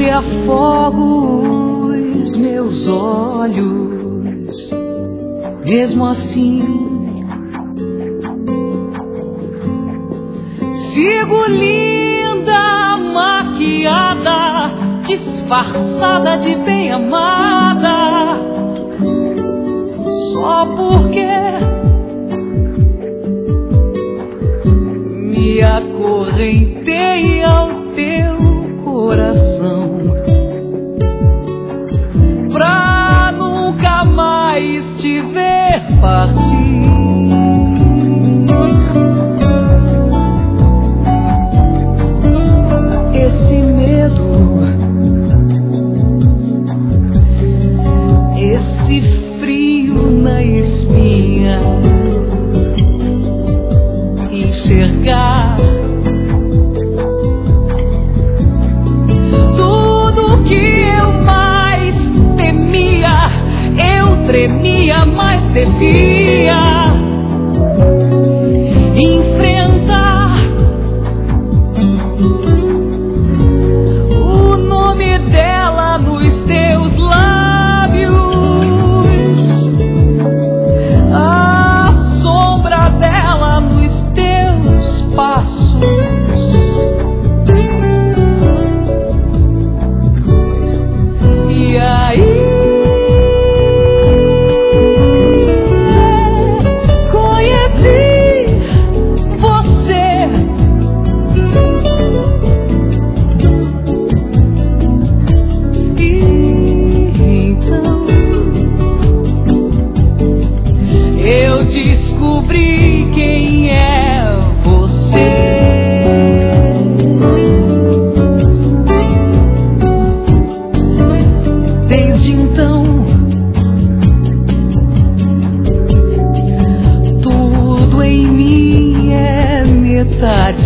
sempre afogo os meus olhos, mesmo assim sigo linda, maquiada, disfarçada de bem amada, só porque me acorrentei ao teu coração, pra nunca mais te ver partir. Esse medo, esse frio na espinha, enxergar tudo que eu mais temia, eu tremia, mas devia enfrentar o nome dela nos teus lábios, a sombra dela nos teus passos. E aí conheci você, e então eu descobri quem é você. Desde então, tudo em mim é metade